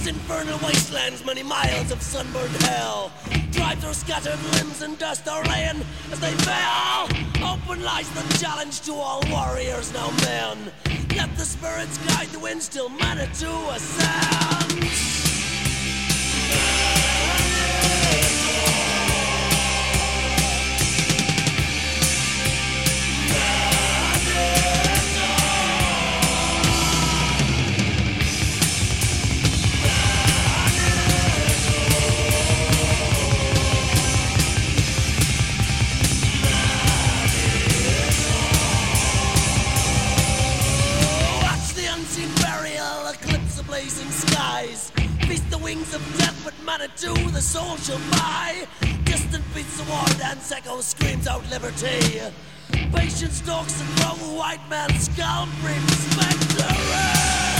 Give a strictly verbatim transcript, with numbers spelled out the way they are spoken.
infernal wastelands, many miles of sunburned hell. Drive through scattered limbs and dust are laying as they fell. Open lies the challenge to all warriors now men. Let the spirits guide the wind, still Manitou ascends. Blazing skies, feast the wings of death, but Manitou the soul shall buy. Distant beats the war dance, echo screams out liberty. Patience stalks and grow, white man's skull brings victory.